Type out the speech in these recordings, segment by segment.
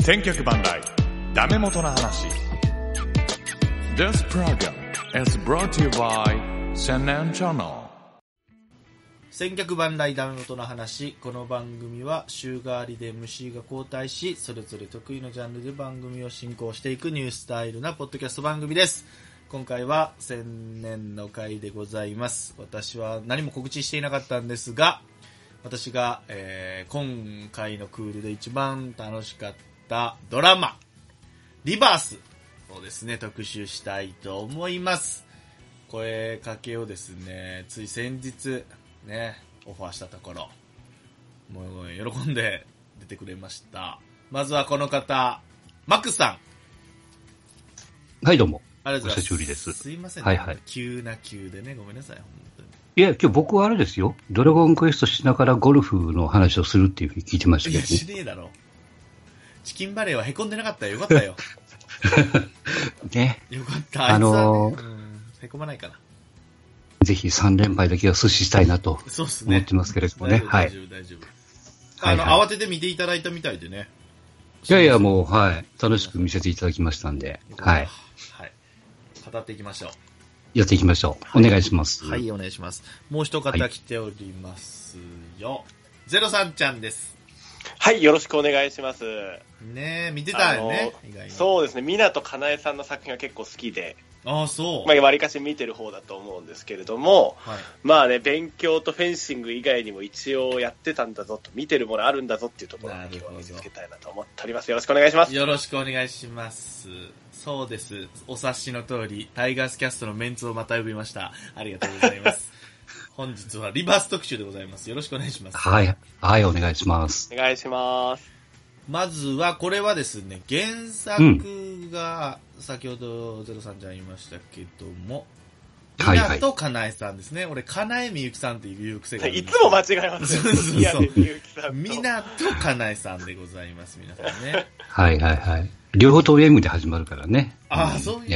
千脚万来ダメ元の話。 This program is brought to you by 千年チャンネル。 千脚万来ダメ元の話。この番組は週替わりで MC が交代し、それぞれ得意のジャンルで番組を進行していくニュースタイルなポッドキャスト番組です。今回は千年の回でございます。私は何も告知していなかったんですが、私が、今回のクールで一番楽しかったドラマリバースをですね特集したいと思います。声かけをですねつい先日ねオファーしたところ、もう喜んで出てくれました。まずはこの方、マックスさん。はいどうも。 ありがとうございます。 お久しぶりです。 すいません、 はいはい。 急な急でねごめんなさい本当に。 いや今日僕はあれですよ。ドラゴンクエストしながらゴルフの話をするっていうふうに聞いてましたけど、ね。 いやしねえだろ。チキンバレーは凹んでなかったよ。よかったよ。 ね。 よかった。あいつはね、へこまないかな。 ぜひ3連敗だけは阻止したいなと思ってますけれどもね。はい。 大丈夫。慌てて見ていただいたみたいでね。 いやいやもう、はい。楽しく見せていただきましたんで。はい。 はい。語っていきましょう。 やっていきましょう。お願いします。 はい、お願いします。もう一方来ておりますよ。ゼロさんちゃんです。 はい、よろしくお願いします。 ねえ、見てたよね。意外にそうですね、湊かなえさんの作品が結構好きで、 ああ、そう。 まあ、割かし見てる方だと思うんですけれども、 はい、 まあね、勉強とフェンシング以外にも一応やってたんだぞと、見てるものあるんだぞっていうところを今日は見せつけたいなと思っております。よろしくお願いします。 よろしくお願いします。そうです。お察しの通り、タイガースキャストのメンツをまた呼びました。ありがとうございます。本日はリバース特集でございます。よろしくお願いします。 はい。はい、お願いします。 お願いします。 まずは、これはですね、原作が、先ほどゼロさんちゃん言いましたけども、湊かなえさんですね。俺、かなえみゆきさんっていう癖がある。 いつも間違えますよ。 そう湊かなえさんでございます、皆さんね。 はいはいはい。両方と M で始まるからね。 ああ、そういう、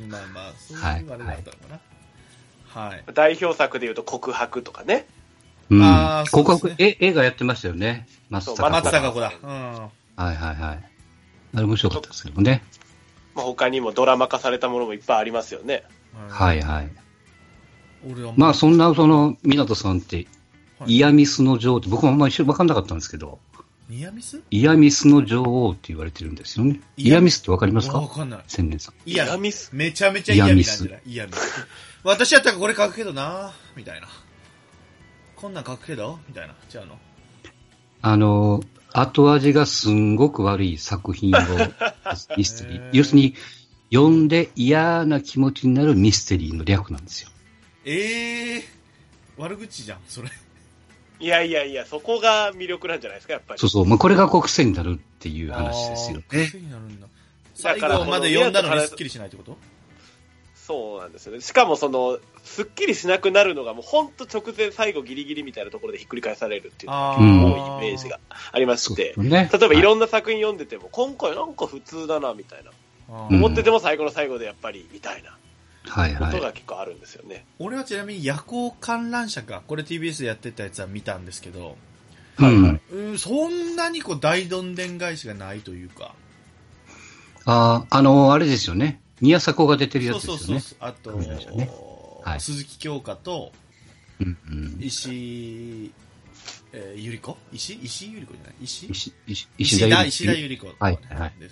まあまあ、そういうあれだったのかな。はい。 代表作で言うと告白とかね。 うん。告白、映画やってましたよね。松坂子だ。うん。 はいはいはい。あれ面白かったですけどね。 まあ、他にもドラマ化されたものもいっぱいありますよね。 はいはい。まあそんな湊さんって、イヤミスの女王って僕もあんまり分かんなかったんですけど、 イヤミス？ イヤミスの女王って言われてるんですよね。イヤミスって分かりますか？ 分かんない。 千年さん。 イヤミス？ めちゃめちゃイヤミスなんじゃない？イヤミス。私やったらこれ書くけどなみたいな。こんなん書くけどみたいな。違うの？ 後味がすんごく悪い作品をミステリー。要するに、読んで嫌な気持ちになるミステリーの略なんですよ。 悪口じゃん、それ。 いやいやいや、そこが魅力なんじゃないですか、やっぱり。 そうそう、まあ、これが癖になるっていう話ですよね。 癖になるんだ。最後まで読んだのにスッキリしないってこと？ そうなんですよね。しかもスッキリしなくなるのがもうほんと直前最後ギリギリみたいなところでひっくり返されるっていうのが多いイメージがありまして、 ね、 例えばいろんな作品読んでても、今回なんか普通だなみたいな、思ってても最後の最後でやっぱりみたいなことが結構あるんですよね。 俺はちなみに夜行観覧車か、これ TBS でやってたやつは見たんですけど、そんなに大どんでん返しがないというか。 あれですよね。宮迫が出てるやつですよね。 そう。あと、 ねはい、 鈴木京香と、石井ゆり子？石井ゆり子じゃない石田ゆり子ですね。 はい。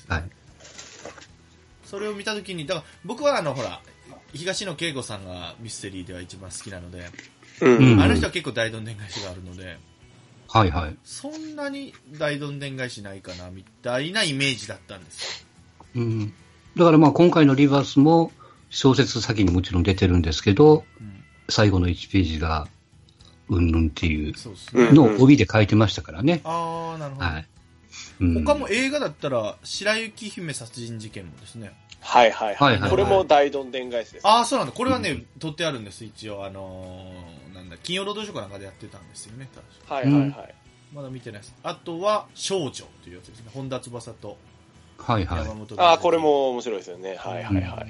それを見たときに、だから僕はほら、東野圭吾さんがミステリーでは一番好きなので、あの人は結構大どんでん返しがあるので、 はいはい。 そんなに大どんでん返しないかな、みたいなイメージだったんですよ。 だからまあ今回のリバースも小説先にもちろん出てるんですけど、最後の1ページがうんぬんっていうのを帯で書いてましたからね。 ああ、なるほど。 はい他も映画だったら白雪姫殺人事件もですね。 はい。これも大どんでん返しです。 ああ、そうなんだ。これはね、撮ってあるんです。一応金曜ロードショーかなんかでやってたんですよね。 はい。 まだ見てないです。あとは少女というやつですね。本田翼と。 はい。 これも面白いですよね。はい。 なるほど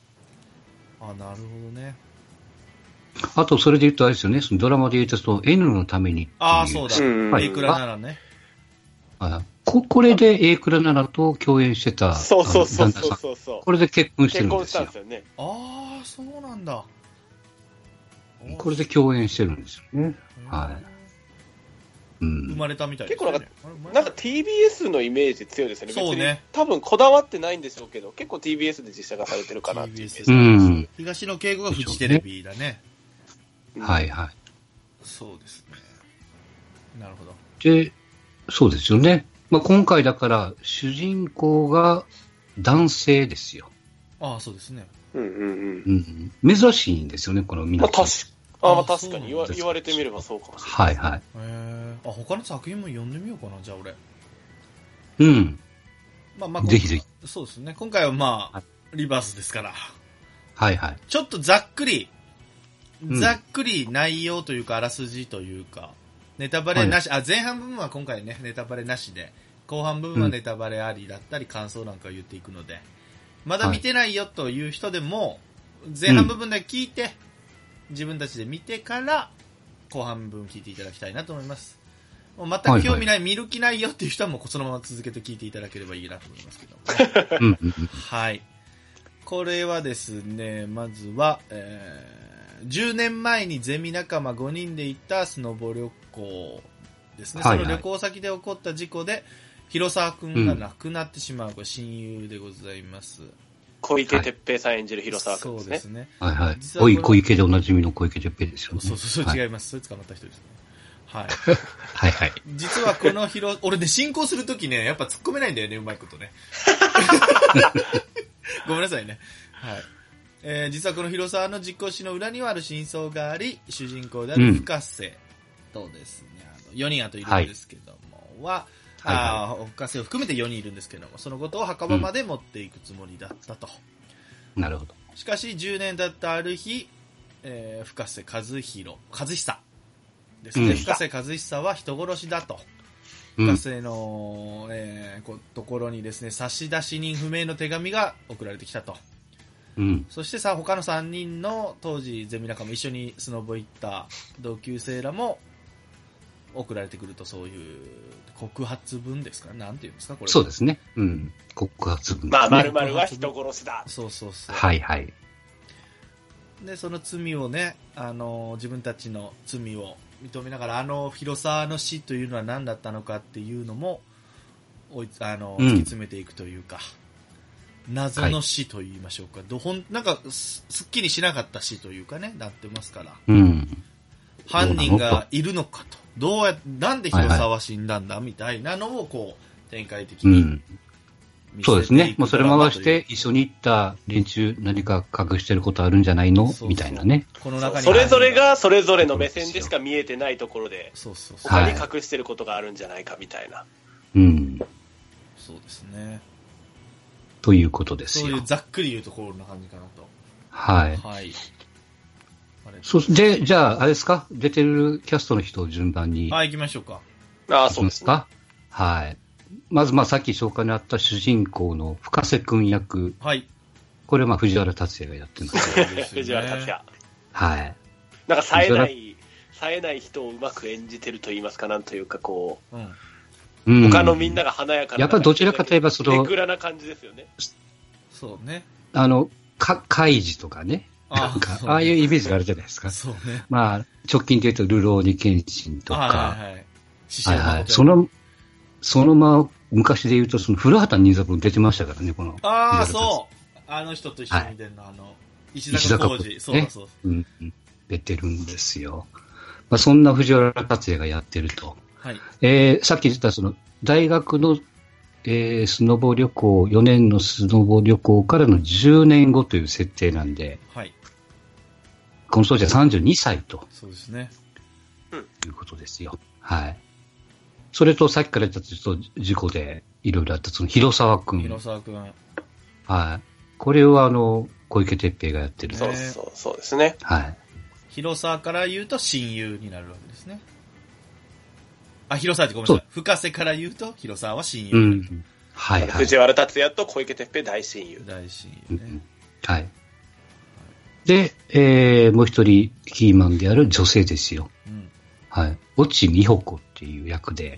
ね。 あと、それで言うとあれですよね。そのドラマで言うと、N のためにっていう。 ああ、そうだ。イクラならね。 ここれで A 倉奈々と共演してた、 そう。 これで結婚してるん結婚ですよ。 したんですよね。 ああ、そうなんだ。 これで共演してるんですよね。はい。 生まれたみたいですね。 結構なんか TBS のイメージ強いですよね。 そうね。 多分こだわってないんでしょうけど、結構 TBS で実写化されてるかなっていうイメージ。 東野圭吾がフジテレビだね。 はいはい。 そうですね。なるほど。 で、そうですよね。まあ、今回だから主人公が男性ですよ。 ああ、そうですね。 珍しいんですよね、この皆さん。 確かに言われてみればそうかもしれない。 はいはい。 他の作品も読んでみようかな、じゃあ俺。 ぜひぜひ。 そうですね。今回はまあ、リバースですから。 はいはい。 ちょっとざっくり内容というか、あらすじというか、ネタバレなし、前半部分は今回ね、ネタバレなしで、後半部分はネタバレありだったり、感想なんかを言っていくので、まだ見てないよという人でも、前半部分だけ聞いて、自分たちで見てから、後半部分聞いていただきたいなと思います。もう全く興味ない、見る気ないよっていう人はもうそのまま続けて聞いていただければいいなと思いますけども、ね。はい。これはですね、まずは、10年前にゼミ仲間5人で行ったスノボ旅行ですね。その旅行先で起こった事故で、広沢くんが亡くなってしまう、これ親友でございます。 小池徹平さん演じる広沢くんですね。 そうですね。 はいはい。小池でおなじみの小池徹平ですよね。 そう、違います。それ捕まった人ですね。はい。 はいはい。 実はこの俺ね、進行するときね、やっぱ突っ込めないんだよね、うまいことね。ごめんなさいね。はい。実はこの広沢の実行死の裏にはある真相があり、主人公である深瀬とですね、4人あといるんですけども、深瀬を含めて4人いるんですけども、そのことを墓場まで持っていくつもりだったと。 なるほど。 しかし10年経ったある日、深瀬和久ですね。深瀬和久は人殺しだと。深瀬の、ところにですね、差出人不明の手紙が送られてきたと。そして他の3人の当時ゼミ仲間一緒にスノボ行った同級生らも送られてくると、そういう告発文ですか、なんていうんですか、これ。 そうですね。告発文。 〇〇は人殺しだ。 そう。 はいはい。 で、その罪をね、自分たちの罪を認めながら、広沢の死というのは何だったのかっていうのも、突き詰めていくというか、謎の死と言いましょうか。なんか、すっきりしなかった死というかね、なってますから。犯人がいるのかと。なんで広沢は死んだんだみたいなのを、こう、展開的に。 そうですね。もうそれ回して一緒に行った連中何か隠してることあるんじゃないのみたいなね。 この中にそれぞれがそれぞれの目線でしか見えてないところで、他に隠してることがあるんじゃないかみたいな。 そうですね。 ということですよ。 そういうざっくり言うところな感じかなと。 はい。じゃあ、あれですか、出てるキャストの人を順番に。 行きましょうか。 そうですか。 はい。まず、さっき紹介にあった主人公の深瀬くん役。これ藤原竜也がやってます。 藤原竜也。 はい。 なんか冴えない人をうまく演じてると言いますか、なんというかこう。他のみんなが華やかな。 やっぱどちらかといえばネクラな感じですよね。 そうね。 カイジとかね。ああいうイメージがあるじゃないですか。 そうね。 直近で言うと、ルローニケンシンとか。その昔で言うと、古畑任三郎出てましたからね、この。 そう。あの人と一緒に出るの、石坂浩二。そう。 出てるんですよ。そんな藤原竜也がやってると。さっき言った大学の、スノボ旅行、4年のスノボ旅行からの10年後という設定なんで、この当時は32歳と。 そうですね。 いうことですよ。はい。それとさっきから言った事故でいろいろあった広沢くん。はい。これは小池徹平がやってる。 そうですね。 はい。 広沢から言うと親友になるわけですね。広沢ってごめんなさい。深瀬から言うと広沢は親友。 はい。 藤原竜也と小池徹平大親友。 大親友ね。 はい。で、もう一人キーマンである女性ですよ。はい。越智美穂子っていう役で、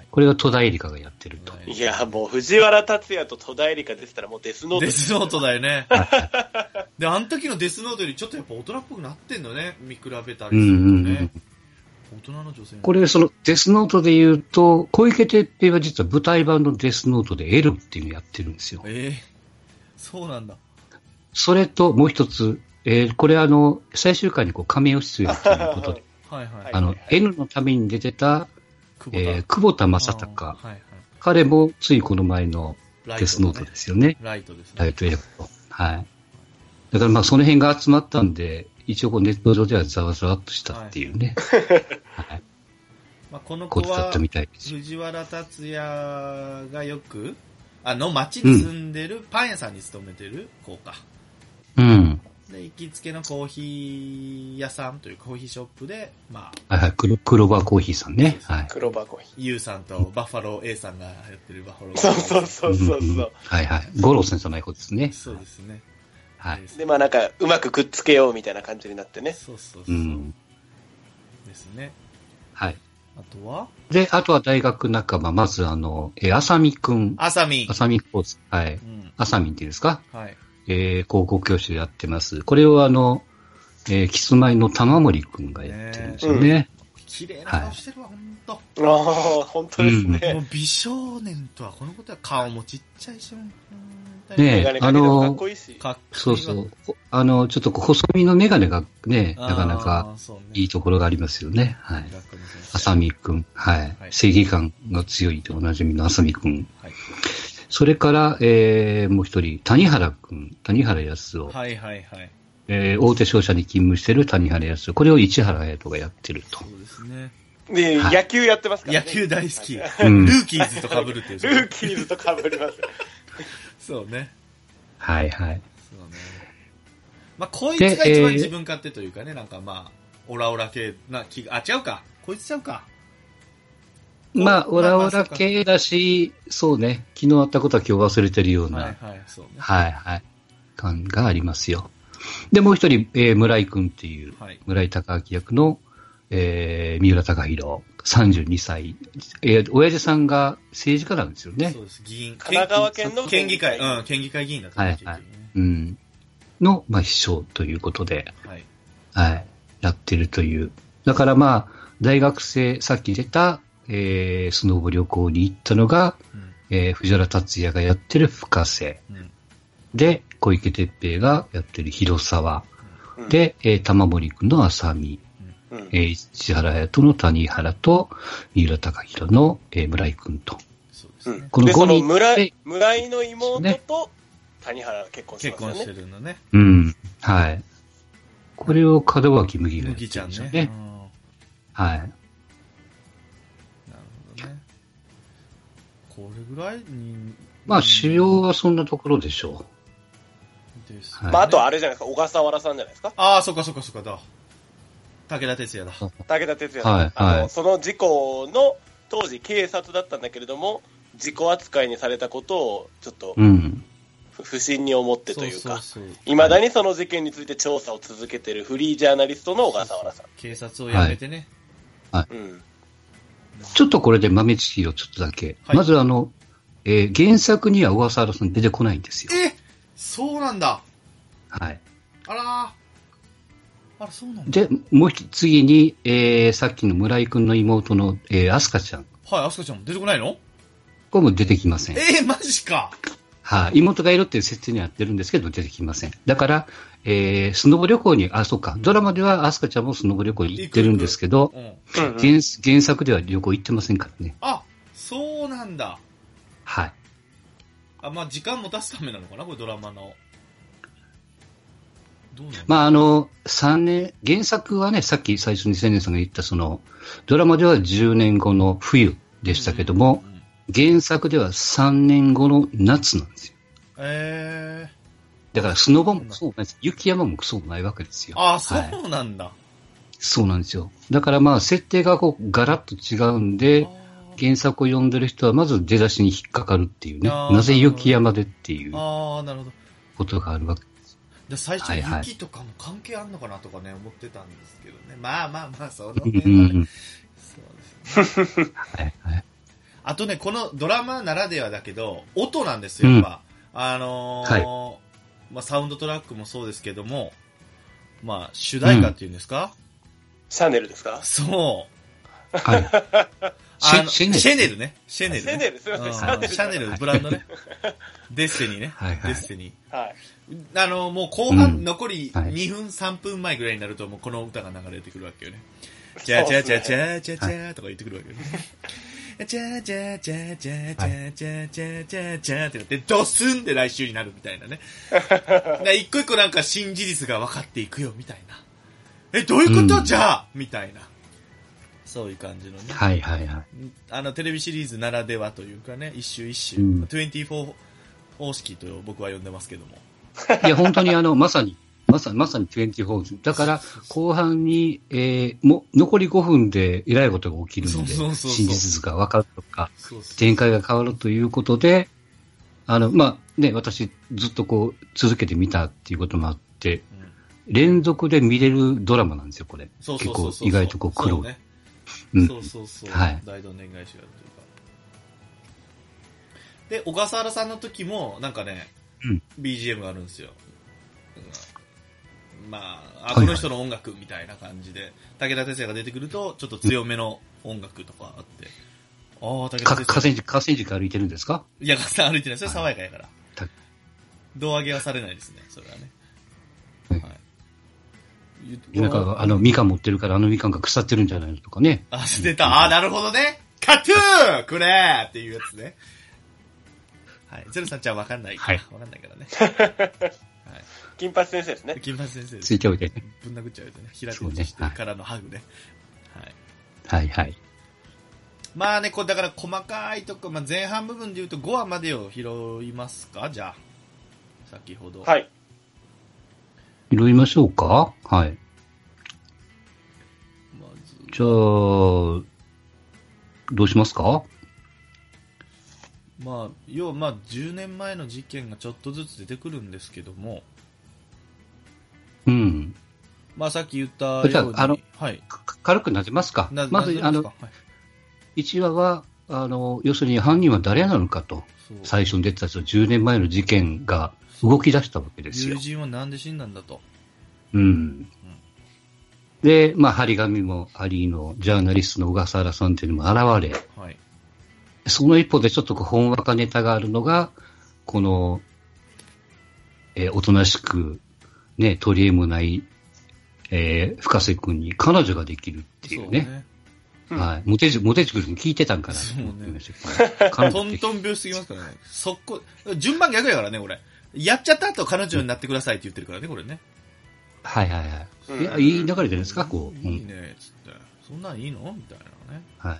これが戸田恵梨香がやってると。 いや、もう藤原竜也と戸田恵梨香出てたらもうデスノート。 デスノートだよね。で、あの時のデスノートよりちょっとやっぱ大人っぽくなってんのね。見比べたりするとね。大人の女性。 これ、そのデスノートで言うと、小池徹平は実は舞台版のデスノートで L っていうのをやってるんですよ。 そうなんだ。 それともう一つ、これ最終回にカメオ出演ということで、 はいはい。 N のために出てた、久保田正孝、はいはい、彼もついこの前のデスノートですよね。 ライトですね。 ライトエレクト。はい。だからその辺が集まったんで、一応ネット上ではざわざわっとしたっていうね。はい。 この子は藤原竜也がよく町に住んでるパン屋さんに勤めてる子か。 うん。 で、行きつけのコーヒー屋さんというコーヒーショップで、 はいはい、クローバーコーヒーさんね。はい。 クローバーコーヒー。 ユウさんとバッファロー A さんがやってるバッファロー。そう。 はいはい。五郎先生の子ですね。 そうですね。 はい。 で、なんか、うまくくっつけようみたいな感じになってね。 そう。 うん。 ですね。 はい。 あとは大学仲間、まずあさみくん。 あさみコース。はい。あさみんっていうんですか？ はい。 高校教師でやってます。これをキスマイの玉森くんがやってるんですよね。 綺麗な顔してるわ、ほんと。 本当ですね。 もう美少年とはこのことは顔もちっちゃいし、 ねえ、かっこいいし。 そう。ちょっと細身のメガネがね、なかなかいいところがありますよね。はい。あさみくん。はい。正義感が強いとおなじみのあさみくん。はい。それから、もう一人、谷原康夫。 はいはいはい。 大手商社に勤務している谷原康夫。これを市原隼人がやってると。 そうですね。 で、野球やってますからね。野球大好き。ルーキーズと被るっていう。 ルーキーズと被ります。 そうね。 はいはい。そうね。 こいつが一番自分勝手というかね、なんかオラオラ系な気が、違うか。こいつちゃうか。 オラオラ系だし、そうね、昨日あったことは今日忘れてるような、 はいはい、そうね。 はいはい、感がありますよ。で、もう一人、村井くんっていう、村井孝明役の、三浦貴大、32歳。親父さんが政治家なんですよね。 そうです、議員。 神奈川県の県議会議員だったんですよね。はいはい。 うん。の、秘書ということで、はい。はい。やってるという。だから大学生、さっき出た、スノボ旅行に行ったのが、藤原竜也がやってる深瀬、で、小池徹平がやってる広沢、で、玉森くんの浅見、市原隼人の谷原と、三浦貴大の、村井くんと。 そうですね。この5人で、村井の妹と谷原結婚してますよね。 結婚してるのね。 うん。はい。これを門脇麦がやってるんですよね。 麦ちゃんね。 はい。 これぐらいに。 主要はそんなところでしょう。です。 はい。あとあれじゃないですか、小笠原さんじゃないですか。 ああ、そっかだ。武田鉄矢だ。 武田鉄矢だ。はい。その事故の、当時警察だったんだけれども、事故扱いにされたことを、ちょっと、不審に思ってというか、未だにその事件について調査を続けているフリージャーナリストの小笠原さん。 警察を辞めてね。 はい。ちょっとこれで豆知識をちょっとだけ。はい、まず原作には小笠原さん出てこないんですよ。 そうなんだ。 はい。 あら、そうなんだ。 で、もう次に、さっきの村井くんの妹の、アスカちゃん。 はい、アスカちゃんも出てこないの？ これも出てきません。 マジか。 はい、妹がいるっていう設定にはやってるんですけど、出てきません。だから、スノボ旅行に、そうか、ドラマではアスカちゃんもスノボ旅行に行ってるんですけど、原作では旅行行ってませんからね。 あ、そうなんだ。 はい。 時間持たすためなのかな、これドラマの。 どうなの？3年、原作はね、さっき最初に千年さんが言ったドラマでは10年後の冬でしたけども、原作では3年後の夏なんですよ。だからスノボもそうなんです。雪山もそうないわけですよ。 そうなんだ。はい、 そうなんですよ。だから設定がガラッと違うんで、原作を読んでる人はまず出だしに引っかかるっていうね。なぜ雪山でっていうことがあるわけです。 最初雪とかも関係あるのかなとかね、思ってたんですけどね。その辺はね。そうですね。はいはい。 あとね、このドラマならではだけど、音なんですよ、やっぱ。はい、まあ、サウンドトラックもそうですけども、まあ、主題歌っていうんですか、 シャネルですか？ そう。 はい。 シェネルね。シェネル、ね。 シェネル、すいません。 シャネル、ブランドね。デスティニーね。 はいはい、 デスティニー。はい。 もう後半残り2分、3分前ぐらいになると、もうこの歌が流れてくるわけよね。チャチャチャチャチャチャとか言ってくるわけよね。チャチャチャチャチャチャチャチャチャってなって、ドスンで来週になるみたいなね。一個一個なんか新事実が分かっていくよ、みたいな。どういうこと、じゃあみたいな。そういう感じのね。 はいはいはい。 テレビシリーズならではというかね、一周一周、24方式と僕は呼んでますけども。 いや、本当にまさに24。だから、後半に、残り5分で偉いことが起きるので、真実が分かるとか、展開が変わるということで、まあ、ね、私ずっとこう、続けてみたっていうこともあって、連続で見れるドラマなんですよ、これ。結構、意外とこう、苦労。 そうそうそう。はい。大どんでん返しがあるというか。で、小笠原さんの時も、なんかね、BGM があるんですよ。まあ、この人の音楽みたいな感じで、武田鉄矢が出てくると、ちょっと強めの音楽とかあって、武田鉄矢。河川敷歩いてるんですか？ いや、河川歩いてない。それ爽やかやから。胴上げはされないですね、それはね。はい。 なんか、みかん持ってるからみかんが腐ってるんじゃないのとかね。 出た。なるほどね。カトゥーくれーっていうやつね。はい。ゼロさんちゃんわかんないから。わかんないからね。はい。 金八先生ですね。 金八先生です。 ついておいてね。 ぶん殴っちゃうとね。平手打ちしてからのハグね。 はい。はいはい。 まあね、だから細かいとこ、まあ前半部分で言うと5話までを拾いますか？じゃあ。先ほど。 はい。 拾いましょうか？はい。じゃあ、どうしますか？ まあ、要は10年前の事件がちょっとずつ出てくるんですけども、まあさっき言ったように、 じゃあ、はい、軽くなぜますか？まず、1話は、要するに犯人は誰なのかと、最初に出てた10年前の事件が動き出したわけですよ。 友人はなんで死んだんだと。 で、まあ、張り紙もありの、ジャーナリストの小笠原さんっていうのも現れ、はい、その一方でちょっとほんわかネタがあるのが、この、おとなしく、ね、取り柄もない、深瀬君に彼女ができるっていうね。はい。モテ塾に聞いてたんかな。そうね。トントン拍子すぎますからね。順番逆やからね、これ。やっちゃった後彼女になってくださいって言ってるからね、これね。 はいはいはい。いや、いい流れじゃないですか、こう。 いいね、つって。そんなんいいのみたいなね。 はい。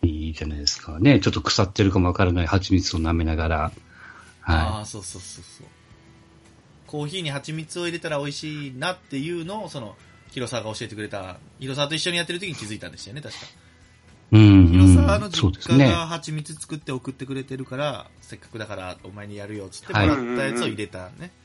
いいじゃないですかね。ちょっと腐ってるかもわからない蜂蜜を舐めながら。はい。 ああ、そう。コーヒーに蜂蜜を入れたら美味しいなっていうのを、広沢が教えてくれた。広沢と一緒にやってる時に気づいたんでしたよね、確か。広沢の実家が蜂蜜作って送ってくれてるから、せっかくだからお前にやるよっつってもらったやつを入れたね。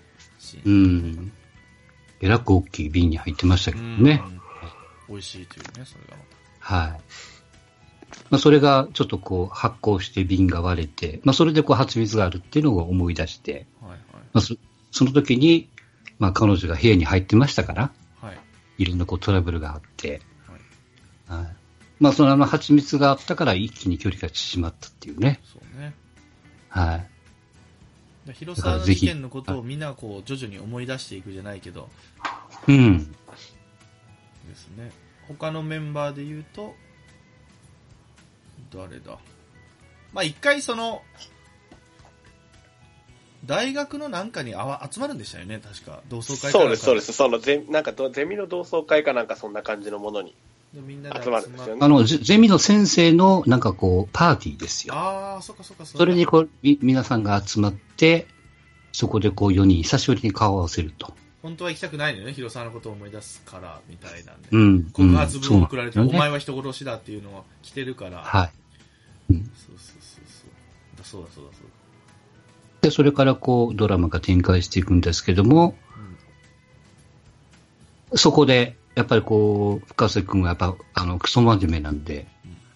えらく大きい瓶に入ってましたけどね。 美味しいというね、それが。 はい。まあ、それがちょっとこう発酵して瓶が割れて、まあ、それでこう蜂蜜があるっていうのを思い出して、まあ、その時に、まあ、彼女が部屋に入ってましたから、いろんなこうトラブルがあって、まあ、その蜂蜜があったから一気に距離が縮まったっていうね。 そうね。 はい。 広沢の事件のことをみんなこう徐々に思い出していくじゃないけど。ですね。他のメンバーで言うと、誰だ。まあ一回大学のなんかに集まるんでしたよね、確か。同窓会かなんか。 そうです。なんかゼミの同窓会かなんかそんな感じのものにみんなで集まるんですよね。 ゼミの先生のなんかこう、パーティーですよ。 ああ、そっか。 それにこう、皆さんが集まって、そこでこう4人久しぶりに顔を合わせると。 本当は行きたくないのよね、広沢のことを思い出すから、みたいなんで。告発文を送られて、お前は人殺しだっていうのを来てるから。 はい。 そうだ。 で、それからこう、ドラマが展開していくんですけども、そこで、やっぱりこう、深瀬君はやっぱ、クソ真面目なんで、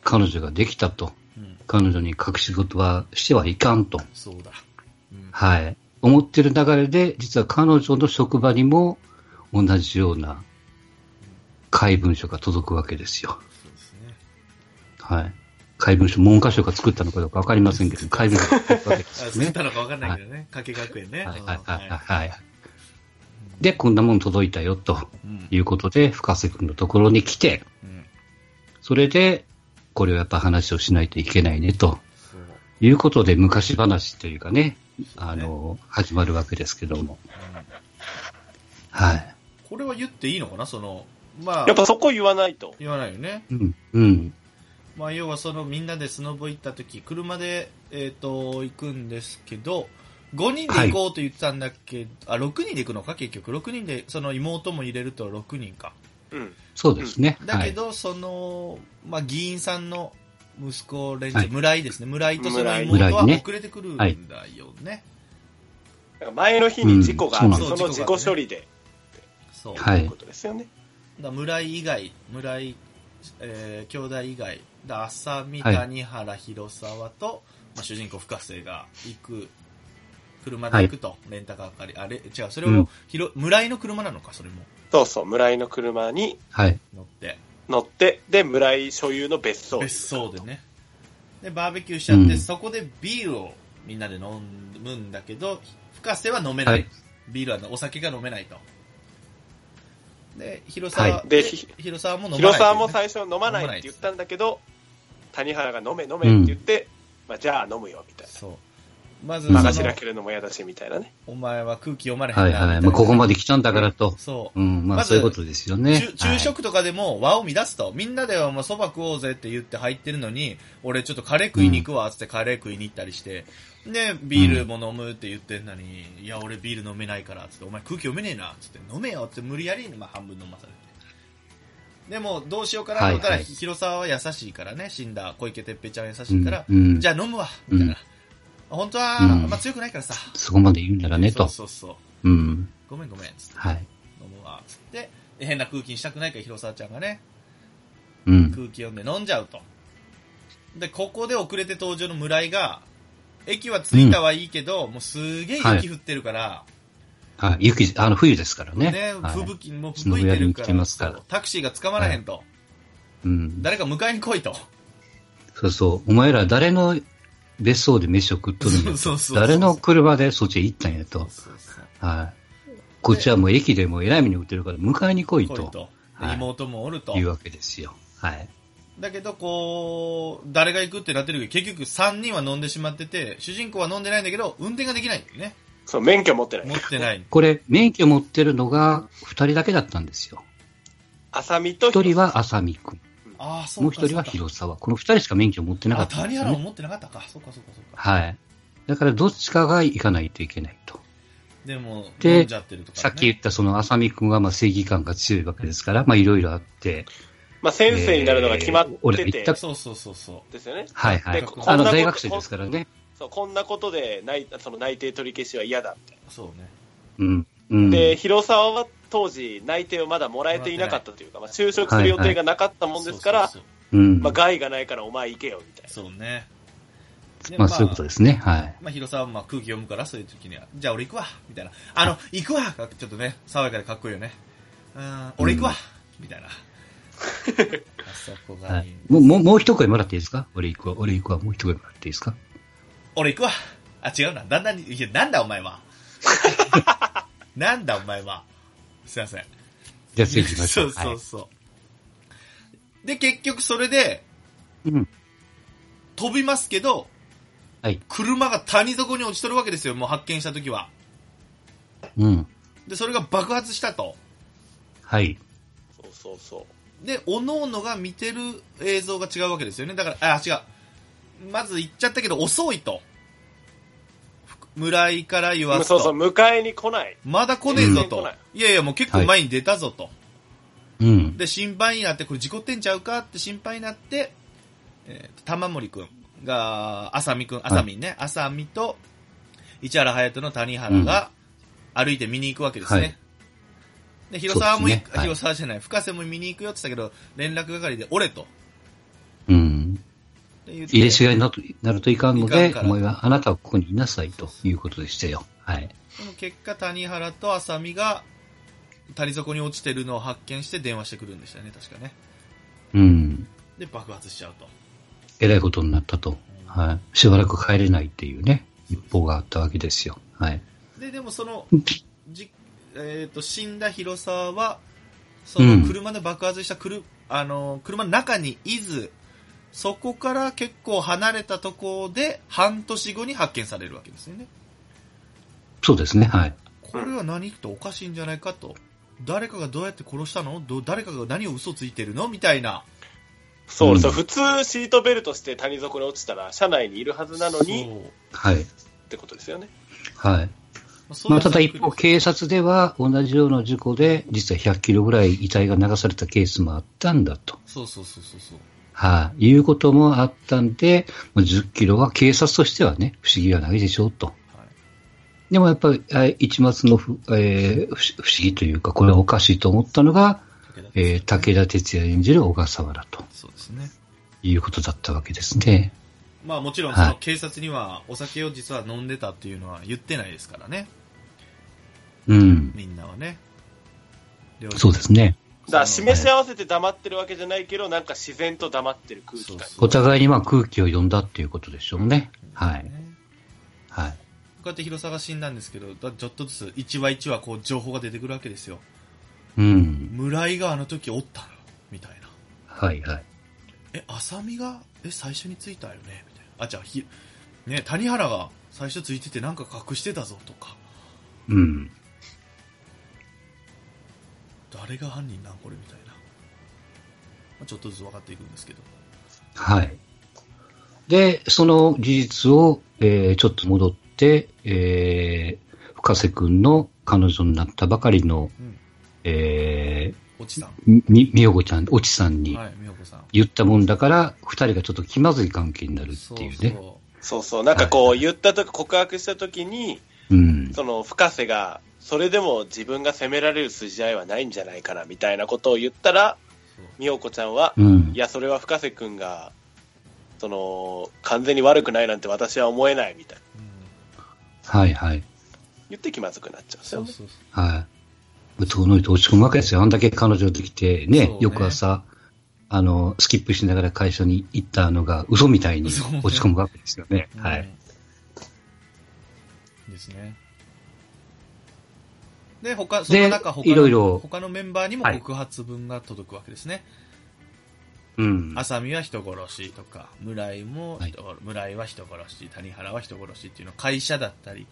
彼女ができたと。彼女に隠し事はしてはいかんと。 そうだ。 はい。思ってる流れで、実は彼女の職場にも同じような怪文書が届くわけですよ。 そうですね。 はい。怪文書、文科省が作ったのかどうかわかりませんけど、怪文書が届くわけですね。 作ったのかわかんないけどね。加計学園ね。 はい。で、こんなもん届いたよ、ということで、深瀬君のところに来て、それで、これをやっぱ話をしないといけないね、ということで、昔話というかね、始まるわけですけども。はい。 これは言っていいのかな、まあ。 やっぱそこ言わないと。 言わないよね。まあ、要はみんなでスノボ行った時、車で、行くんですけど、5人で行こうと言ってたんだっけ、6人で行くのか、結局。6人で、妹も入れると6人か。 そうですね。 だけど、まあ、議員さんの息子連中、村井ですね。村井とその妹は遅れてくるんだよね。 前の日に事故があって、その事故処理で。 そう。 いうことですよね。 村井以外、兄弟以外、浅見、谷原、広沢と、まあ、主人公深瀬が行く、車で行くと、レンタカー借り、違う、それを、村井の車なのか、それも。 そうそう、村井の車に乗って、で、村井所有の別荘でね。で、バーベキューしちゃって、そこでビールをみんなで飲むんだけど、深瀬は飲めない。ビールはお酒が飲めないと。で、広沢も飲まない、 広沢も最初飲まないって言ったんだけど、谷原が飲めって言って、まあ、じゃあ飲むよ、みたいな。そう。 まず、 任しらけるのも嫌だし、みたいなね。 お前は空気読まれへんな、みたいな。 まあ、ここまで来たんだからと。 そう。 まあ、そういうことですよね。 昼食とかでも和を乱すと。みんなではもう蕎麦食おうぜって言って入ってるのに、俺ちょっとカレー食いに行くわ、つってカレー食いに行ったりして、で、ビールも飲むって言ってんのに、いや、俺ビール飲めないから、つって、お前空気読めねえな、つって、飲めよって無理やり、まあ、半分飲まされて。でも、どうしようかなと思ったら、広沢は優しいからね、死んだ小池徹平ちゃんは優しいから、じゃあ飲むわ、みたいな。本当は、まあ強くないからさ。 そこまで言うんならね、と。 そう。 ごめん、 つって。飲むわ、つって、変な空気にしたくないから、広沢ちゃんがね、空気読んで飲んじゃうと。で、ここで遅れて登場の村井が、駅は着いたはいいけど、もうすげえ雪降ってるから、 雪、冬ですからね。 吹雪、もう吹雪いてるから、タクシーが捕まらへんと。誰か迎えに来いと。 そう。お前ら誰の別荘で飯を食っとるんだと。誰の車でそっちへ行ったんやと。こっちはもう駅でも偉い目に打ってるから迎えに来いと。 妹もおると。 いうわけですよ。 だけど、誰が行くってなってるけど、結局3人は飲んでしまってて、主人公は飲んでないんだけど、運転ができないんだよね。 そう、免許持ってない。 持ってない。 これ、免許持ってるのが2人だけだったんですよ。 浅見と 1人は浅見くん。 そうか。 もう1人は広沢。この2人しか免許持ってなかったんですよね。 谷原も持ってなかったか。そうか。 だからどっちかが行かないといけないと。 でも、飲んじゃってるとか、ね。 さっき言ったその浅見くんはまあ正義感が強いわけですから、まあいろいろあって。 まあ先生になるのが決まってて。 そう。 ですよね。 大学生ですからね。 そう、こんなことでその内定取り消しは嫌だみたいな。 そうね。 で、広沢は当時内定をまだもらえていなかったというか、まあ就職する予定がなかったもんですから、まあ害がないからお前行けよみたいな。 そうね。 まあそういうことですね。 まあ広沢はまあ空気読むからそういう時には、じゃあ俺行くわみたいな。行くわがちょっとね、爽やかでかっこいいよね。俺行くわみたいな。そこがいい。 もう一声もらっていいですか？俺行くわ、もう一声もらっていいですか？ 俺行くわ。違うな。だんだんいや、なんだお前は。なんだお前は。すいません。 じゃあ次行きましょう。 そう。で、結局それで、飛びますけど、車が谷底に落ちとるわけですよ、もう発見したときは。で、それが爆発したと。 そう。 で、各々が見てる映像が違うわけですよね。だから、違う。まず行っちゃったけど遅いと。村井から言わすと。 そう、迎えに来ない。 まだ来ねえぞと。いや、もう結構前に出たぞと。で、心配になって、これ事故ってんちゃうかって心配になって、玉森くんが、浅見と、市原隼人の谷原が歩いて見に行くわけですね。で、広沢も広沢じゃない、深瀬も見に行くよって言ったけど、連絡係で俺と。 入れ違いになるといかんので、お前は、あなたはここにいなさいということでしたよ。はい。 その結果、谷原と浅見が谷底に落ちてるのを発見して電話してくるんでしたよね、確かね。 うん。 で、爆発しちゃうと。 えらいことになったと。はい。しばらく帰れないっていうね、一報があったわけですよ。はい。 でもその、死んだ広沢は、その車で爆発した車の中にいず、そこから結構離れたところで半年後に発見されるわけですよね。 そうですね、はい。 これは何とおかしいんじゃないかと。誰かがどうやって殺したの？誰かが何を嘘ついてるのみたいな。 そう、普通シートベルトして谷底に落ちたら車内にいるはずなのに、 はい。 ってことですよね。 はい。ただ一方、警察では同じような事故で、実は100キロぐらい遺体が流されたケースもあったんだと。 そう。 はい、いうこともあったんで、10キロは警察としてはね、不思議はないでしょうと。はい、でもやっぱり、一末の不思議というか、これはおかしいと思ったのが、武田鉄矢演じる小笠原と。 そうですね。 いうことだったわけですね。 まあもちろんその警察にはお酒を実は飲んでたっていうのは言ってないですからね。 うん。 みんなはね。 そうですね。 だから示し合わせて黙ってるわけじゃないけど、なんか自然と黙ってる空気感。 お互いに空気を読んだっていうことでしょうね。はい。はい。 こうやって広沢が死んだんですけど、ちょっとずつ一話一話こう情報が出てくるわけですよ。 うん。 村井があの時おったのみたいな。 はいはい。 浅見が最初についたよねみたいな。じゃあね、谷原が最初ついててなんか隠してたぞとか。 うん。 誰が犯人なんこれみたいな。ちょっとずつ分かっていくんですけど。 はい。で、その事実を、ちょっと戻って、深瀬くんの彼女になったばかりの、 おちさん。 みよこちゃん、おちさんに言ったもんだから、二人がちょっと気まずい関係になるっていうね。 そう。なんかこう、言ったとき、告白したときに、その深瀬が、それでも自分が責められる筋合いはないんじゃないかなみたいなことを言ったら、美代子ちゃんは、いやそれは深瀬君が完全に悪くないなんて私は思えないみたいな、はいはい、 言って気まずくなっちゃうんですよね。 はい。遠のいて落ち込むわけですよ。あんだけ彼女できてね、翌朝スキップしながら会社に行ったのが嘘みたいに落ち込むわけですよね。はい。 ですね。で、その中他のメンバーにも告発文が届くわけですね。浅見は人殺しとか、村井は人殺し、谷原は人殺しっていうのを会社だったり、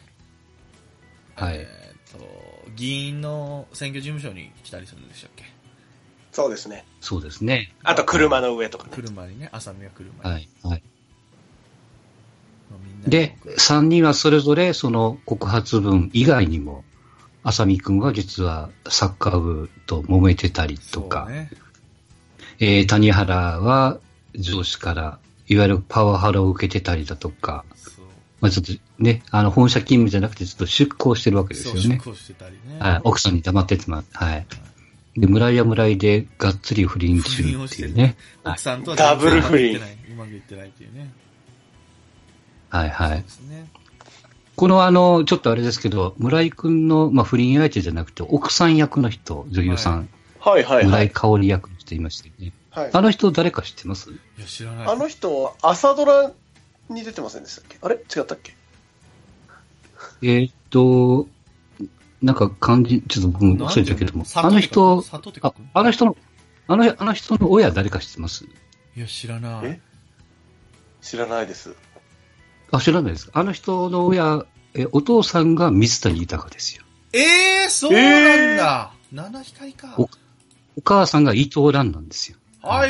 議員の選挙事務所に来たりするんでしたっけ？ そうですね。 そうですね。 あと車の上とかね。 車にね、浅見は車に。 はい。で、3人はそれぞれその告発文以外にも、浅見くんは実はサッカー部と揉めてたりとか、谷原は上司からいわゆるパワハラを受けてたりだとか、ちょっとね、本社勤務じゃなくてちょっと出向してるわけですよね。 出向してたりね。 奥さんに黙っててもらって、はい。で、村井は村井でがっつり不倫中っていうね。 奥さんとはダブル不倫。 うまくいってないっていうね。 はいはい。このちょっとあれですけど、村井くんの、不倫相手じゃなくて、奥さん役の人、女優さん。村井香織役の人いましたよね。あの人誰か知ってます？ いや、知らない。 あの人は朝ドラに出てませんでしたっけ？あれ違ったっけ？ なんか漢字、ちょっと僕も忘れたけども。あの人の親誰か知ってます？ いや、知らない。 知らないです。 知らないです。あの人の親、お父さんが水谷豊ですよ。 そうなんだ。七光か。 お母さんが伊藤蘭なんですよ。 はい、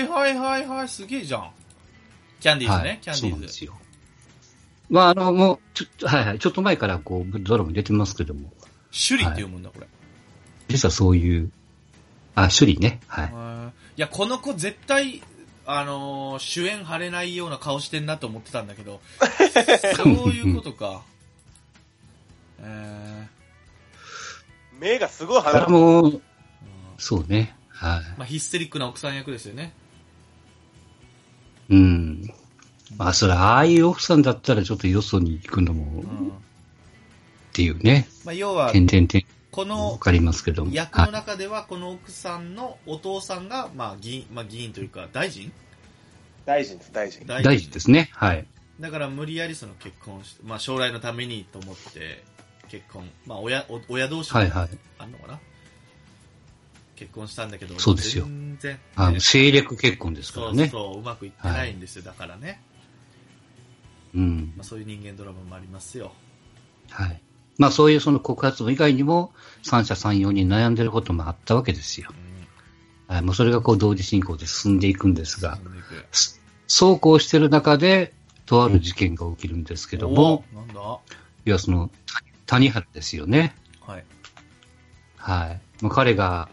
すげえじゃん。キャンディーズね、キャンディーズ。そうですよ。 もう、ちょっと前からドラマに出てますけども。 首里って読むんだ、これ。 実はそういう、首里ね。はい。 いや、この子絶対、主演張れないような顔してんなと思ってたんだけど、そういうことか。 目がすごい離れてる。 そうね。はい。 ヒステリックな奥さん役ですよね。 まあ、それ、ああいう奥さんだったらちょっとよそに行くのも、っていうね。 まあ、要は、この、 わかりますけども。 役の中では、この奥さんのお父さんが、まあ、議員というか、大臣ですね。はい。 だから無理やりその結婚して、まあ将来のためにと思って結婚、まあ親同士もあるのかな、はいはい、結婚したんだけど、 そうですよ。 全然、 ね、政略結婚ですからね。 そう、うまくいってないんですよ、はい、だからね。 うん。 まあそういう人間ドラマもありますよ。 はい。まあそういうその告発以外にも三者三様に悩んでることもあったわけですよ。はい、もうそれがこう同時進行で進んでいくんですが、そうこうしてる中で、とある事件が起きるんですけども、 なんだ？ いや、その、谷原ですよね。 はい。 はい。まあ、彼が、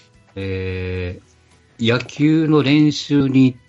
野球の練習に行って、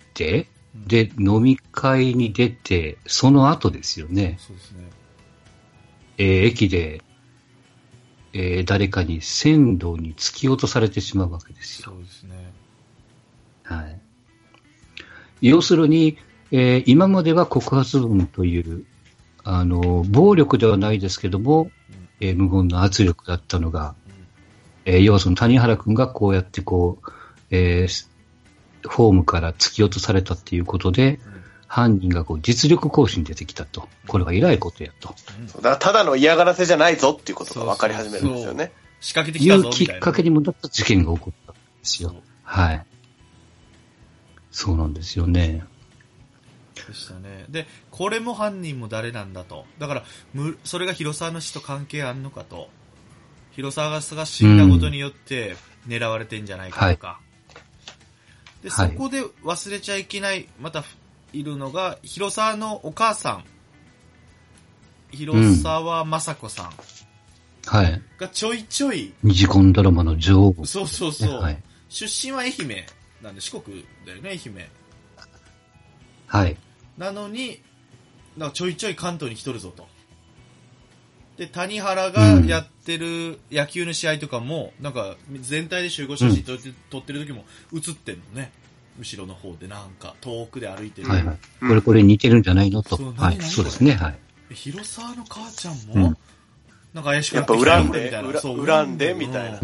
で、飲み会に出て、その後ですよね。 そうですね。 駅で、誰かに線路に突き落とされてしまうわけですよ。 そうですね。 はい。要するに、今までは告発文という、暴力ではないですけども、無言の圧力だったのが、要はその谷原君がこうやってこう、ホームから突き落とされたっていうことで、犯人がこう実力行使に出てきたと。これは偉いことやと。 ただの嫌がらせじゃないぞっていうことが分かり始めるんですよね。 仕掛けてきたぞみたいな。 いうきっかけにもなった事件が起こったんですよ。はい。そうなんですよね。 でしたね。で、これも犯人も誰なんだと。だから、それが広沢の死と関係あんのかと。広沢が死んだことによって狙われてんじゃないかとか。はい、で、そこで忘れちゃいけない、またいるのが、広沢のお母さん。広沢雅子さん。 はい。 がちょいちょい。 二次婚ドラマの女王。 そうそうそう。 はい、 出身は愛媛なんで、四国だよね、愛媛。 はい。 なのに、なんかちょいちょい関東に来とるぞと。で、谷原がやってる野球の試合とかも、なんか全体で集合写真撮ってる時も映ってんのね。後ろの方でなんか遠くで歩いてる。 はいはい。これ似てるんじゃないのと。はい。そうですね。はい。 広沢の母ちゃんも、なんか怪しくなってきたよみたいな。恨んでみたいな。 うん。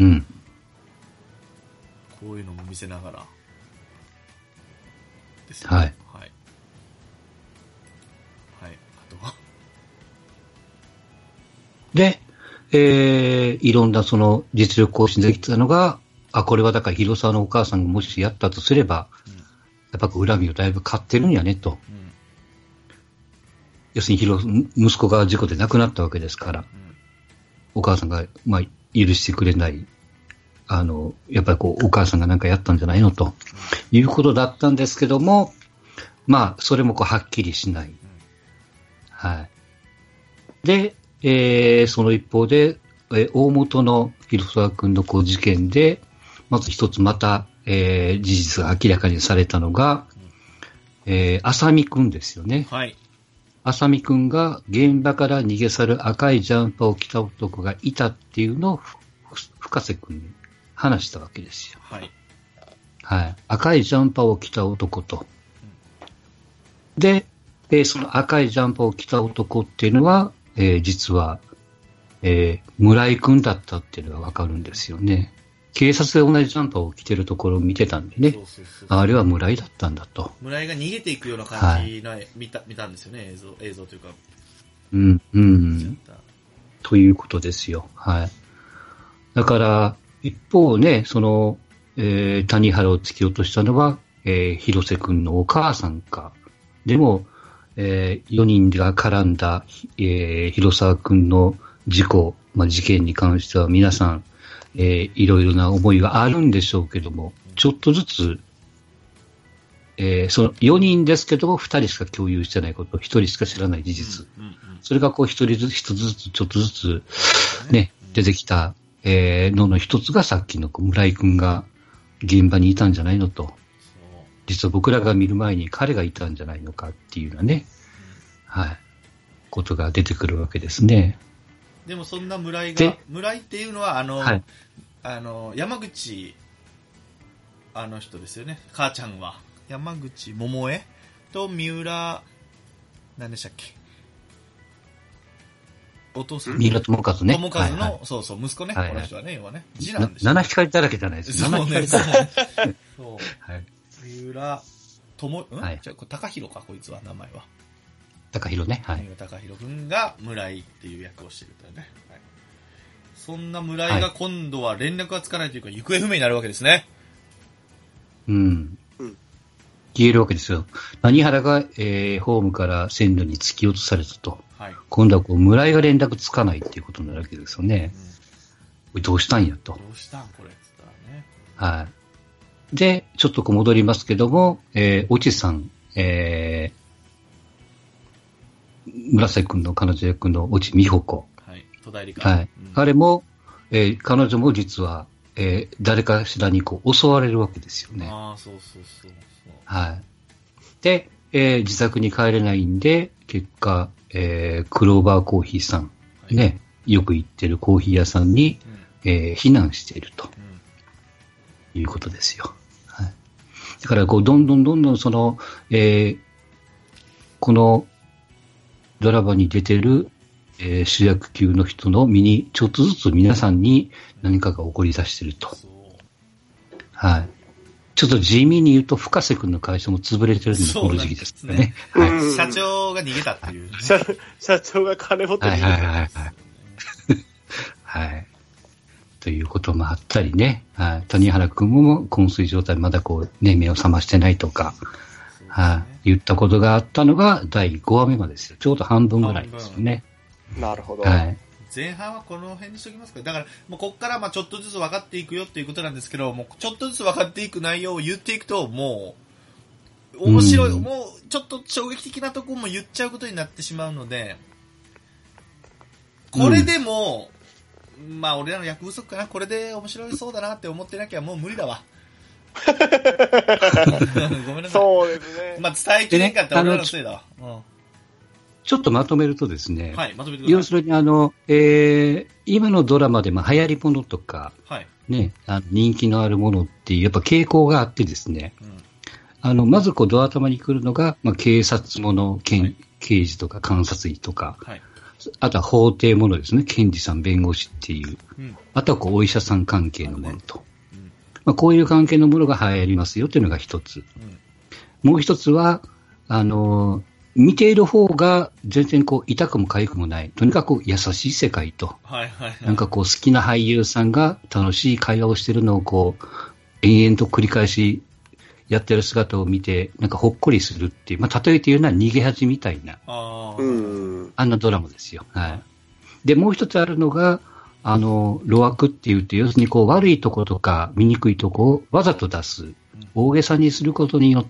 こういうのも見せながら。ですね。 はい。 はい。はい。あとは。 で、いろんなその実力行使できたのが、これはだから広沢のお母さんがもしやったとすれば、やっぱ恨みをだいぶ買ってるんやねと。要するに息子が事故で亡くなったわけですから、お母さんが、まあ、許してくれない、やっぱりこう、お母さんがなんかやったんじゃないのと、いうことだったんですけども、まあ、それもこう、はっきりしない。はい。で、その一方で、大元の広沢君のこう事件で、まず一つまた、事実が明らかにされたのが、浅見君ですよね。 はい。 浅見君が現場から逃げ去る赤いジャンパーを着た男がいたっていうのを深瀬君に話したわけですよ。 はい。 はい。赤いジャンパーを着た男と。で、その赤いジャンパーを着た男っていうのは、実は、村井君だったっていうのがわかるんですよね。警察で同じジャンパーを着てるところを見てたんでね。あれは村井だったんだと。 村井が逃げていくような感じの、見たんですよね、映像というか。 ということですよ。はい。だから、一方ね、その、谷原を突き落としたのは、広瀬君のお母さんか。でも、4人が絡んだ、広沢君の事故、事件に関しては皆さん、いろいろな思いがあるんでしょうけども、ちょっとずつ、その4人ですけども、2人しか共有してないこと、1人しか知らない事実。それがこう1人ずつ、ちょっとずつ、ね、出てきた、の一つがさっきの村井君が現場にいたんじゃないのと。実は僕らが見る前に彼がいたんじゃないのかっていうようなね、はい、ことが出てくるわけですね。 でもそんな村井っていうのははい、 山口人ですよね。母ちゃんは山口百恵と三浦何でしたっけ、お父さん。 三浦友和ね。 友和の、そうそう、息子ね。この人はね、要はね。次男でしょ。 七光だらけじゃないですか。 そうね、そう。 はい。 三浦はい。じゃあ、高弘か、こいつは、名前は。 高弘ね。はい。 三浦高弘くんが村井っていう役をしてるというね。はい。そんな村井が今度は連絡がつかないというか、行方不明になるわけですね。 うん。消えるわけですよ。谷原が、ホームから線路に突き落とされたと。はい、今度は村井が連絡つかないっていうことになるわけですよね。どうしたんやと。 どうしたんこれって言ったらね。 はい。で、ちょっと戻りますけども、越智さん、紫君の彼女役の越智美穂子。 はい。戸田恵梨香。 はい。彼も、彼女も実は、誰かしらに襲われるわけですよね。 ああ、そうそうそう。 はい。で、自宅に帰れないんで、結果、クローバーコーヒーさん、ね、はい、よく行ってるコーヒー屋さんに、避難していると、いうことですよ。はい。だから、どんどんその、このドラマに出てる、主役級の人の身に、ちょっとずつ皆さんに何かが起こり出していると。はい。ちょっと地味に言うと、深瀬君の会社も潰れてるんで、この時期ですね。 はい。社長が逃げたっていう、ね。 社長が金持って逃げた。 はい。はい。ということもあったりね。はい。谷原君も昏睡状態、まだ目を覚ましてないとか、はい。言ったことがあったのが第5話目までですよ。ちょうど半分ぐらいですよね。 なるほど。 はい。 前半はこの辺にしときますか。だから、もうこっからちょっとずつ分かっていくよっていうことなんですけど、もうちょっとずつ分かっていく内容を言っていくと、もう、面白い、もうちょっと衝撃的なところも言っちゃうことになってしまうので、これでも、俺らの役不足かな。これで面白いそうだなって思ってなきゃもう無理だわ。ごめんなさい。 そうですね。 伝えきれんかったら俺らのせいだわ。 ちょっとまとめるとですね、 はい、まとめてください。 要するに今のドラマで流行りものとか、 はい、 ね、人気のあるものっていうやっぱ傾向があってですね、まずドア頭に来るのが、警察もの、刑事とか監察医とか、はい、あとは法廷ものですね、検事さん、弁護士っていう、あとはお医者さん関係のものと、こういう関係のものが流行りますよというのが一つ。もう一つは、見ている方が全然痛くも痒くもない。とにかく優しい世界と。なんか好きな俳優さんが楽しい会話をしているのを延々と繰り返しやってる姿を見て、なんかほっこりするっていう。例えて言うのは逃げ恥みたいな。あんなドラマですよ。はい。で、もう一つあるのが、路悪って言って、要するに悪いところとか醜いところをわざと出す。大げさにすることによって、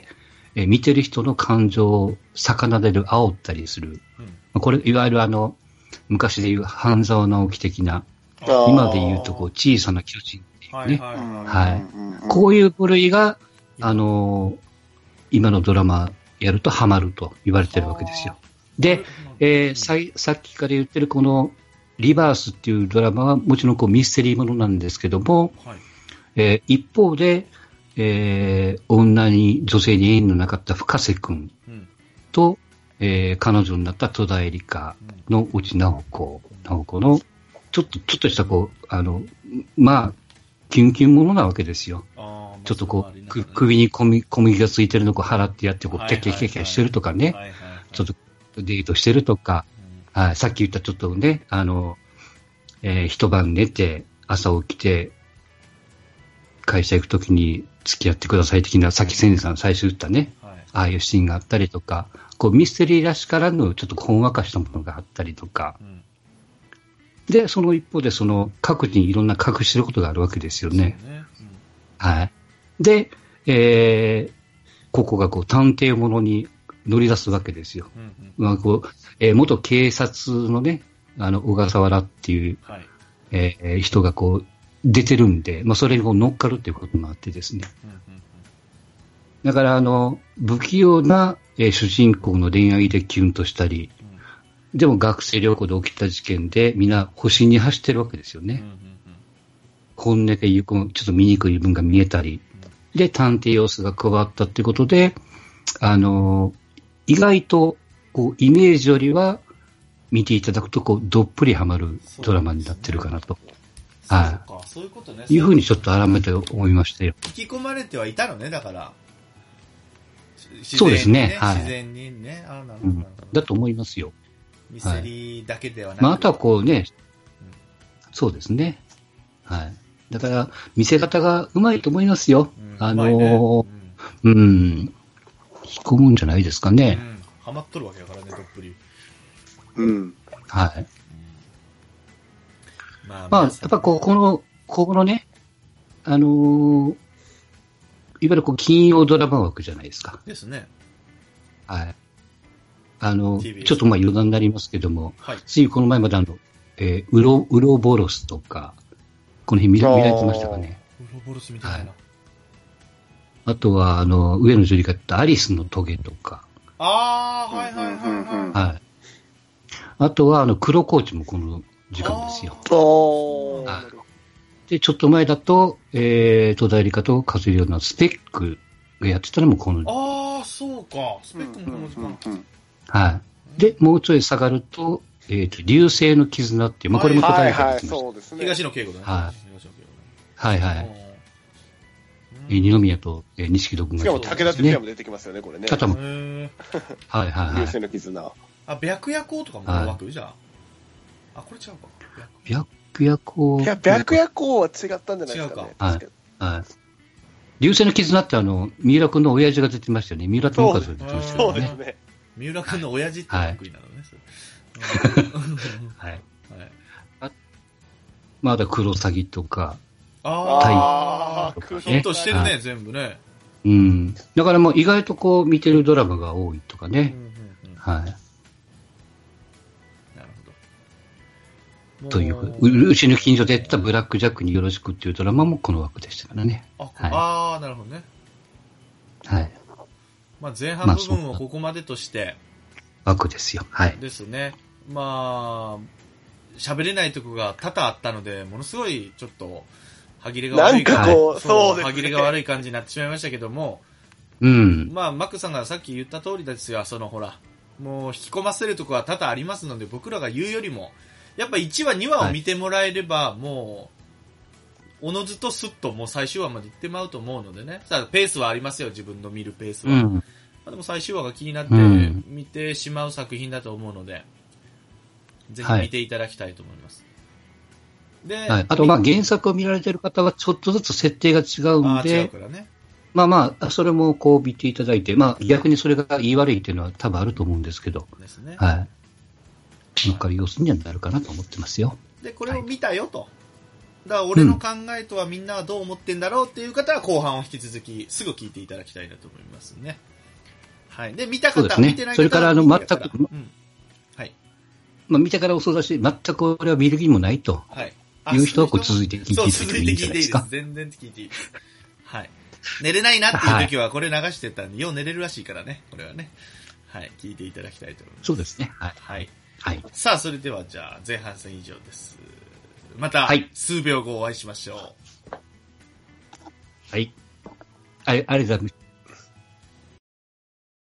見てる人の感情を逆なでる、煽ったりする。これ、いわゆる昔で言う半沢直樹的な、今で言うと小さな巨人っていうね。はい。こういう部類が、今のドラマやるとハマると言われてるわけですよ。で、さっきから言ってるこのリバースっていうドラマはもちろんミステリーものなんですけども、一方で、女性に縁のなかった深瀬君と、彼女になった戸田恵梨香の越智直子の、ちょっとしたキュンキュンものなわけですよ。ちょっと首に小麦がついてるのを払ってやって、キャッキャッキャッキャしてるとかね、ちょっとデートしてるとか、さっき言ったちょっとね、一晩寝て、朝起きて、会社行くときに付き合ってください的な、さっき千里さん最初言ったね、ああいうシーンがあったりとか、ミステリーらしからぬちょっとほんわかしたものがあったりとか、で、その一方で各自にいろんな隠してることがあるわけですよね。はい。で、ここが探偵ものに乗り出すわけですよ。元警察のね、小笠原っていう、人が出てるんで、それに乗っかるっていうこともあってですね。だから、不器用な、主人公の恋愛でキュンとしたり、でも学生旅行で起きた事件でみんな保身に走ってるわけですよね。本音で言う、ちょっと醜い部分が見えたり、で、探偵要素が加わったってことで、意外と、 こう、イメージよりは、見ていただくと、こう、どっぷりハマるドラマになってるかなと。 はい。そういうことね。 いうふうにちょっと改めて思いましたよ。 引き込まれてはいたのね、だから。 そうですね。はい。 自然にね。なるほど。 だと思いますよ。 ミステリーだけではなく、 あとはこうね、そうですね。はい。だから、見せ方がうまいと思いますよ。引き込むんじゃないですかね。 ハマっとるわけだからね、どっぷり。 はい。まあ、やっぱこのね、いわゆるこう金曜ドラマ枠じゃないですか。 ですね。 はい。ちょっとまあ余談になりますけども、ついこの前までウロボロスとか、この日見られてましたかね。 ウロボロスみたいな。 あとは、上野樹里がやったアリスのトゲとか。 はい。 あとは、黒コーチもこの時間ですよ。で、ちょっと前だと、戸田恵梨香と和弘のスペックがやってたのもこの。 そうか。スペックもこの時間。 はい。で、もうちょい下がると、流星の絆っていう、まあ、これも答えが出てきました。 東野圭吾だね。 はいはい。二宮と錦戸君が。 しかも武田鉄矢も出てきますよね、これね。 も。はいはい。 流星の絆。 白夜行とかも枠じゃあ。これ違うか。 白夜行。 いや、白夜行は違ったんじゃないですかね。 はい。流星の絆って三浦君の親父が出てましたよね。三浦友和が出てましたよね。 そうですね。 三浦君の親父って得意なのね。 はい。まだクロサギとか。 ヒットしてるね、全部ね。 だからもう意外とこう見てるドラマが多いとかね。はい。なるほど。という、うちの近所でやったブラックジャックによろしくっていうドラマもこの枠でしたからね。 なるほどね。 はい。 まあ前半部分をここまでとして。 枠ですよ。はい。 ですね。まあ、喋れないとこが多々あったので、ものすごいちょっと、歯切れが悪い感じ。歯切れが悪い感じになってしまいましたけども。まあ、マックさんがさっき言った通りですよ。ほら、もう引き込ませるとこは多々ありますので、僕らが言うよりも、やっぱ1話、2話を見てもらえれば、もう、おのずとスッともう最終話まで行ってまうと思うのでね。ただペースはありますよ、自分の見るペースは。でも最終話が気になって見てしまう作品だと思うので、ぜひ見ていただきたいと思います。で、 あと原作を見られている方はちょっとずつ設定が違うんで、 違うからね。 それもこう見ていただいて、逆にそれが言い悪いっていうのは多分あると思うんですけど、 ですね。 はい。わかる様子にはなるかなと思ってますよ。 で、これを見たよと。だから俺の考えとはみんなはどう思ってんだろうっていう方は後半を引き続きすぐ聞いていただきたいなと思いますね。はい。で、見た方、見てない方は。 それから全く、 はい。 見てから遅だし、全く俺は見る気もないと。はい。いう人はこう続いて聞いていただいていいんじゃないですか。 全然聞いていいです。はい。寝れないなっていう時はこれ流してたんで、よう寝れるらしいからね、これはね。はい。聞いていただきたいと思います。 そうですね。はい。 はい。 はい。 さあ、それではじゃあ、前半戦以上です。また、数秒後お会いしましょう。 はい。ありがとうございます。